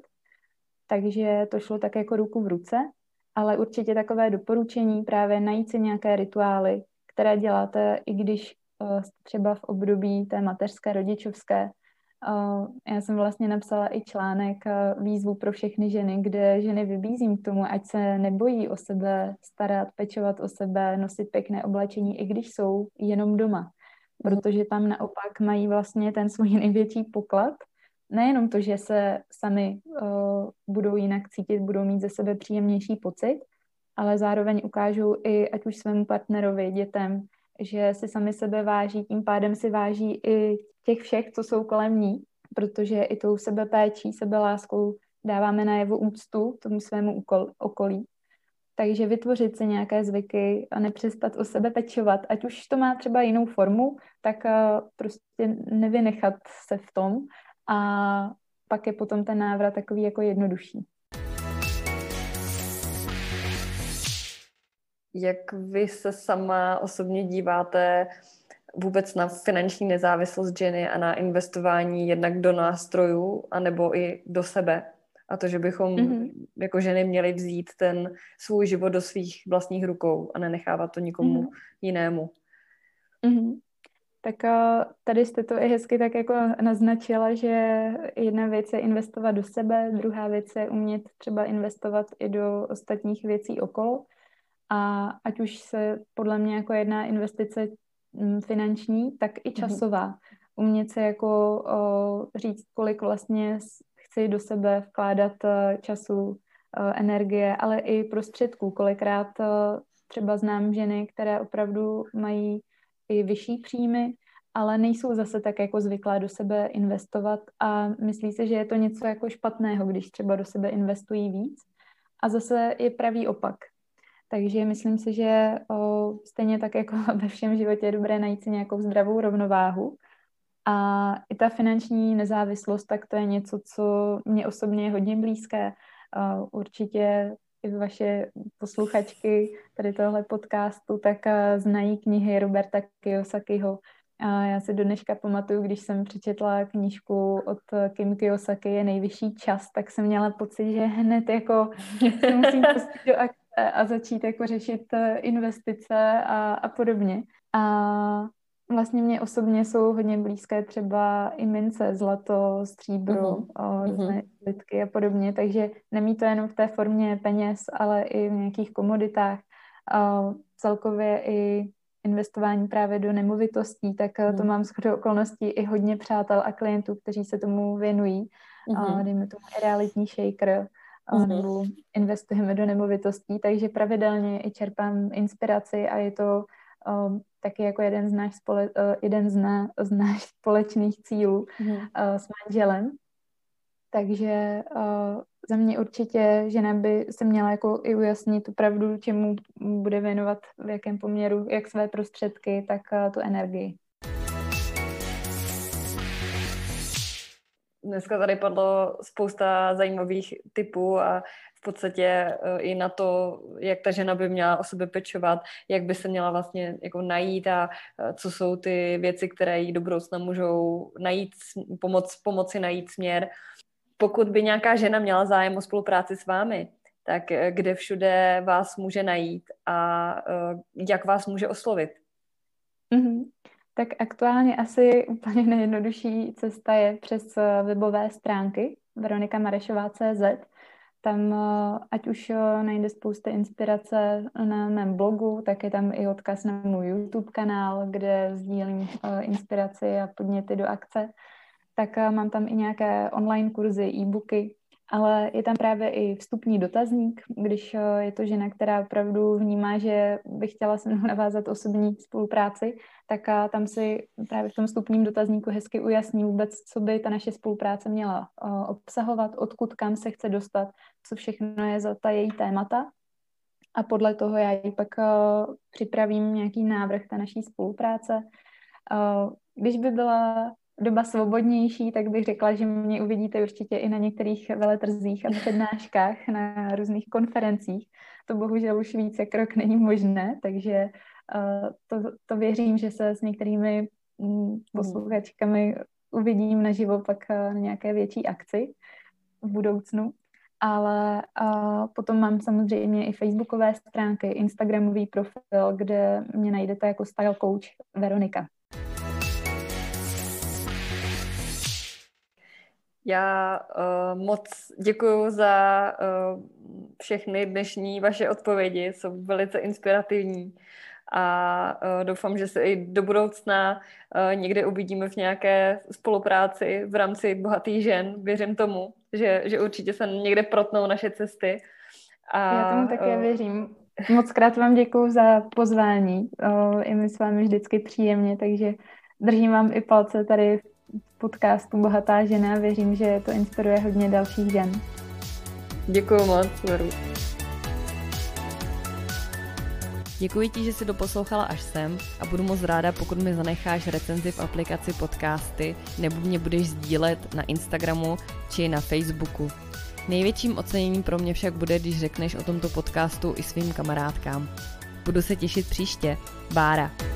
takže to šlo tak jako ruku v ruce, ale určitě takové doporučení právě najít si nějaké rituály, které děláte, i když uh, třeba v období té mateřské, rodičovské. Uh, já jsem vlastně napsala i článek uh, výzvu pro všechny ženy, kde ženy vybízím k tomu, ať se nebojí o sebe starat, pečovat o sebe, nosit pěkné oblečení, i když jsou jenom doma. Protože tam naopak mají vlastně ten svůj největší poklad. Nejenom to, že se sami uh, budou jinak cítit, budou mít ze sebe příjemnější pocit, ale zároveň ukážou i ať už svému partnerovi, dětem, že si sami sebe váží, tím pádem si váží i těch všech, co jsou kolem ní, protože i tou sebepéčí, sebeláskou dáváme najevo úctu tomu svému okolí. Takže vytvořit si nějaké zvyky a nepřestat o sebe pečovat, ať už to má třeba jinou formu, tak prostě nevynechat se v tom a pak je potom ten návrat takový jako jednodušší. Jak vy se sama osobně díváte vůbec na finanční nezávislost ženy a na investování jednak do nástrojů, anebo i do sebe. A to, že bychom mm-hmm. jako ženy měly vzít ten svůj život do svých vlastních rukou a nenechávat to nikomu mm-hmm. jinému. Mm-hmm. Tak tady jste to i hezky tak jako naznačila, že jedna věc je investovat do sebe, druhá věc je umět třeba investovat i do ostatních věcí okolo. A ať už se podle mě jako jedná investice finanční, tak i časová. Umět se jako o, říct, kolik vlastně chci do sebe vkládat času, energie, ale i prostředků. Kolikrát třeba znám ženy, které opravdu mají i vyšší příjmy, ale nejsou zase tak jako zvyklá do sebe investovat a myslí se, že je to něco jako špatného, když třeba do sebe investují víc. A zase je pravý opak. Takže myslím si, že o, stejně tak jako ve všem životě je dobré najít si nějakou zdravou rovnováhu. A i ta finanční nezávislost, tak to je něco, co mě osobně je hodně blízké. O, určitě i vaše posluchačky tady tohle podcastu tak znají knihy Roberta Kiyosakiho. A já si do dneška pamatuju, když jsem přečetla knížku od Kim Kiyosaki Je nejvyšší čas, tak jsem měla pocit, že hned jako se musím pustit do akce a začít jako řešit investice a, a podobně. A vlastně mě osobně jsou hodně blízké třeba i mince, zlato, stříbro, uh-huh. různé lidky a podobně, takže nemí to jenom v té formě peněz, ale i v nějakých komoditách. Uh, celkově i investování právě do nemovitostí, tak uh-huh. to mám shodou okolností i hodně přátel a klientů, kteří se tomu věnují. Uh-huh. Uh, dejme tomu i realitní shaker, uh, nebo investujeme do nemovitostí, takže pravidelně i čerpám inspiraci a je to um, taky jako jeden z, náš spole, uh, jeden z, ná, z náš společných cílů mm. uh, s manželem. Takže uh, za mě určitě žena by se měla jako i ujasnit opravdu, čemu bude věnovat, v jakém poměru, jak své prostředky, tak uh, tu energii. Dneska tady padlo spousta zajímavých tipů a v podstatě i na to, jak ta žena by měla o sebe pečovat, jak by se měla vlastně jako najít a co jsou ty věci, které jí do budoucna můžou najít, pomoc, pomoci najít směr. Pokud by nějaká žena měla zájem o spolupráci s vámi, tak kde všude vás může najít a jak vás může oslovit? Mm-hmm. Tak aktuálně asi úplně nejjednodušší cesta je přes webové stránky veronika marešová tečka cé zet. Tam ať už najde spousta inspirace na mém blogu, tak je tam i odkaz na můj YouTube kanál, kde sdílím inspiraci a podněty do akce. Tak mám tam i nějaké online kurzy, e-booky, ale je tam právě i vstupní dotazník, když je to žena, která opravdu vnímá, že by chtěla se mnou navázat osobní spolupráci, tak tam si právě v tom vstupním dotazníku hezky ujasní vůbec, co by ta naše spolupráce měla obsahovat, odkud kam se chce dostat, co všechno je za ta její témata. A podle toho já jí pak připravím nějaký návrh té naší spolupráce. Když by byla doba svobodnější, tak bych řekla, že mě uvidíte určitě i na některých veletrzích a přednáškách, na různých konferencích. To bohužel už víc jak rok není možné, takže uh, to, to věřím, že se s některými um, posluchačkami uvidím naživo pak uh, na nějaké větší akci v budoucnu. Ale uh, potom mám samozřejmě i facebookové stránky, instagramový profil, kde mě najdete jako style coach Veronika. Já uh, moc děkuju za uh, všechny dnešní vaše odpovědi, jsou velice inspirativní a uh, doufám, že se i do budoucna uh, někde uvidíme v nějaké spolupráci v rámci Bohatých žen. Věřím tomu, že, že určitě se někde protnou naše cesty. A, Já tomu také uh, věřím. Moc krát vám děkuju za pozvání. Uh, je mi s vámi vždycky příjemně, takže držím vám i palce tady v podcastu Bohatá žena. Věřím, že to inspiruje hodně dalších žen. Děkuju moc, Veru. Děkuji ti, že jsi doposlouchala až sem a budu moc ráda, pokud mi zanecháš recenzi v aplikaci podcasty nebo mě budeš sdílet na Instagramu či na Facebooku. Největším oceněním pro mě však bude, když řekneš o tomto podcastu i svým kamarádkám. Budu se těšit příště. Bára.